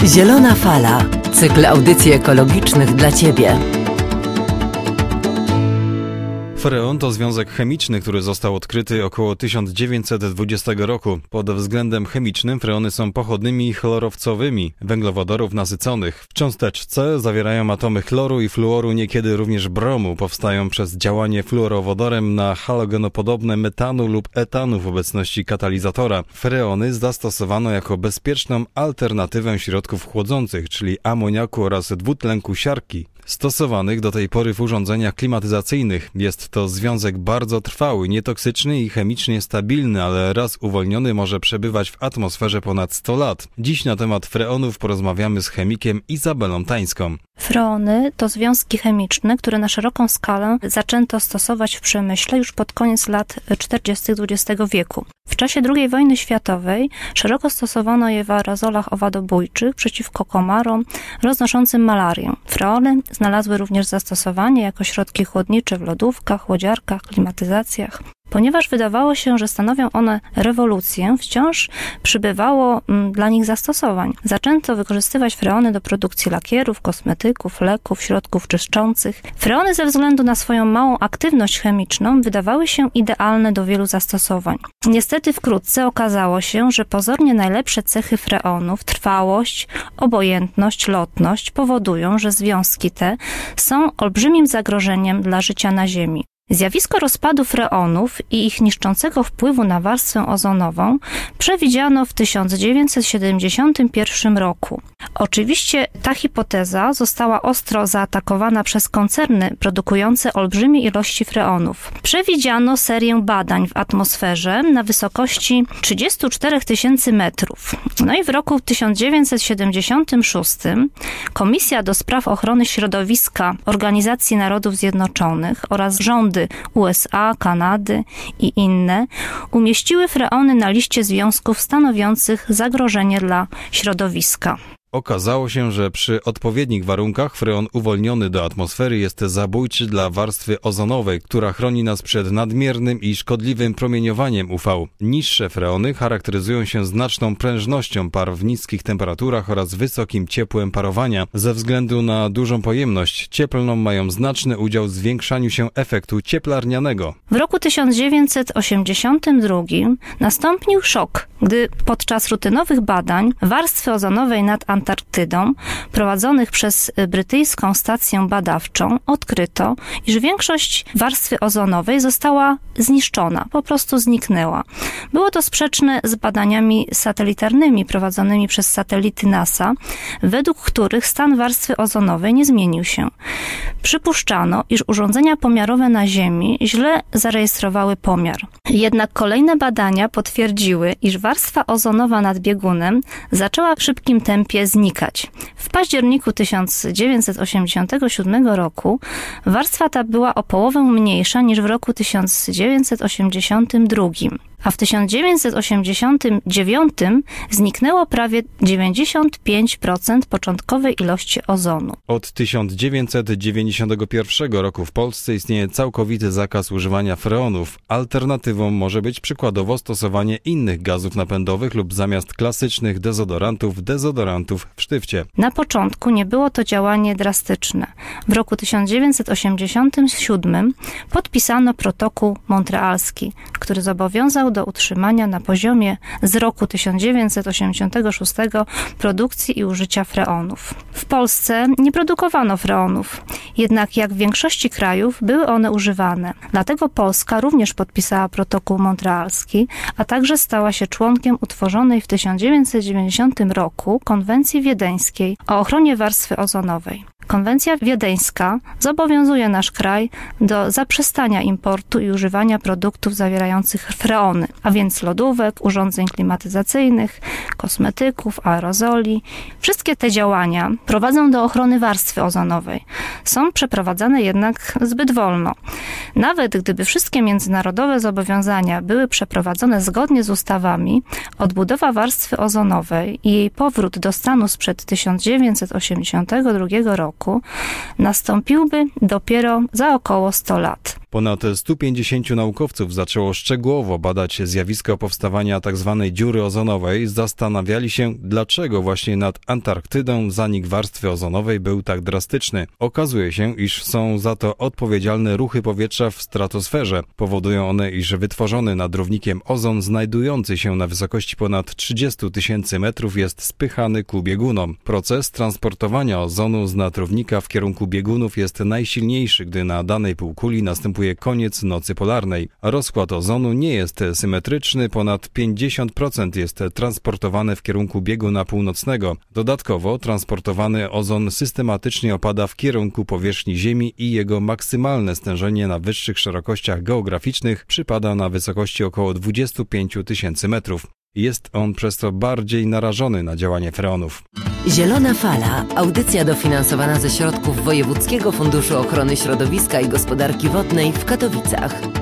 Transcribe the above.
Zielona fala. Cykl audycji ekologicznych dla Ciebie. Freon to związek chemiczny, który został odkryty około 1920 roku. Pod względem chemicznym freony są pochodnymi chlorowcowymi węglowodorów nasyconych. W cząsteczce zawierają atomy chloru i fluoru, niekiedy również bromu. Powstają przez działanie fluorowodorem na halogenopodobne metanu lub etanu w obecności katalizatora. Freony zastosowano jako bezpieczną alternatywę środków chłodzących, czyli amoniaku oraz dwutlenku siarki, stosowanych do tej pory w urządzeniach klimatyzacyjnych. Jest to związek bardzo trwały, nietoksyczny i chemicznie stabilny, ale raz uwolniony może przebywać w atmosferze ponad 100 lat. Dziś na temat freonów porozmawiamy z chemikiem Izabelą Tańską. Freony to związki chemiczne, które na szeroką skalę zaczęto stosować w przemyśle już pod koniec lat 40. XX wieku. W czasie II wojny światowej szeroko stosowano je w aerozolach owadobójczych przeciwko komarom roznoszącym malarię. Freony znalazły również zastosowanie jako środki chłodnicze w lodówkach, łodziarkach, klimatyzacjach. Ponieważ wydawało się, że stanowią one rewolucję, wciąż przybywało dla nich zastosowań. Zaczęto wykorzystywać freony do produkcji lakierów, kosmetyków, leków, środków czyszczących. Freony ze względu na swoją małą aktywność chemiczną wydawały się idealne do wielu zastosowań. Niestety wkrótce okazało się, że pozornie najlepsze cechy freonów, trwałość, obojętność, lotność powodują, że związki te są olbrzymim zagrożeniem dla życia na Ziemi. Zjawisko rozpadu freonów i ich niszczącego wpływu na warstwę ozonową przewidziano w 1971 roku. Oczywiście ta hipoteza została ostro zaatakowana przez koncerny produkujące olbrzymie ilości freonów. Przewidziano serię badań w atmosferze na wysokości 34 000 metrów. No i w roku 1976 Komisja do Spraw Ochrony Środowiska Organizacji Narodów Zjednoczonych oraz rządy USA, Kanady i inne umieściły freony na liście związków stanowiących zagrożenie dla środowiska. Okazało się, że przy odpowiednich warunkach freon uwolniony do atmosfery jest zabójczy dla warstwy ozonowej, która chroni nas przed nadmiernym i szkodliwym promieniowaniem UV. Niższe freony charakteryzują się znaczną prężnością par w niskich temperaturach oraz wysokim ciepłem parowania. Ze względu na dużą pojemność cieplną mają znaczny udział w zwiększaniu się efektu cieplarnianego. W roku 1982 nastąpił szok, gdy podczas rutynowych badań warstwy ozonowej nad Antarktydą, prowadzonych przez brytyjską stację badawczą, odkryto, iż większość warstwy ozonowej została zniszczona, po prostu zniknęła. Było to sprzeczne z badaniami satelitarnymi prowadzonymi przez satelity NASA, według których stan warstwy ozonowej nie zmienił się. Przypuszczano, iż urządzenia pomiarowe na Ziemi źle zarejestrowały pomiar. Jednak kolejne badania potwierdziły, iż warstwa ozonowa nad biegunem zaczęła w szybkim tempie znikać. W październiku 1987 roku warstwa ta była o połowę mniejsza niż w roku 1982. A w 1989 zniknęło prawie 95% początkowej ilości ozonu. Od 1991 roku w Polsce istnieje całkowity zakaz używania freonów. Alternatywą może być przykładowo stosowanie innych gazów napędowych lub zamiast klasycznych dezodorantów w sztywcie. Na początku nie było to działanie drastyczne. W roku 1987 podpisano protokół montrealski, który zobowiązał do utrzymania na poziomie z roku 1986 produkcji i użycia freonów. W Polsce nie produkowano freonów, jednak jak w większości krajów były one używane. Dlatego Polska również podpisała protokół montrealski, a także stała się członkiem utworzonej w 1990 roku Konwencji Wiedeńskiej o ochronie warstwy ozonowej. Konwencja wiedeńska zobowiązuje nasz kraj do zaprzestania importu i używania produktów zawierających freony, a więc lodówek, urządzeń klimatyzacyjnych, kosmetyków, aerozoli. Wszystkie te działania prowadzą do ochrony warstwy ozonowej. Są przeprowadzane jednak zbyt wolno. Nawet gdyby wszystkie międzynarodowe zobowiązania były przeprowadzone zgodnie z ustawami, odbudowa warstwy ozonowej i jej powrót do stanu sprzed 1982 roku nastąpiłby dopiero za około 100 lat. Ponad 150 naukowców zaczęło szczegółowo badać zjawisko powstawania tzw. dziury ozonowej. Zastanawiali się, dlaczego właśnie nad Antarktydą zanik warstwy ozonowej był tak drastyczny. Okazuje się, iż są za to odpowiedzialne ruchy powietrza w stratosferze. Powodują one, iż wytworzony nad równikiem ozon znajdujący się na wysokości ponad 30 000 metrów jest spychany ku biegunom. Proces transportowania ozonu z nadrównika w kierunku biegunów jest najsilniejszy, gdy na danej półkuli następuje koniec nocy polarnej. Rozkład ozonu nie jest symetryczny, ponad 50% jest transportowane w kierunku bieguna północnego. Dodatkowo transportowany ozon systematycznie opada w kierunku powierzchni Ziemi i jego maksymalne stężenie na wyższych szerokościach geograficznych przypada na wysokości około 25 000 metrów. Jest on przez to bardziej narażony na działanie freonów. Zielona Fala, audycja dofinansowana ze środków Wojewódzkiego Funduszu Ochrony Środowiska i Gospodarki Wodnej w Katowicach.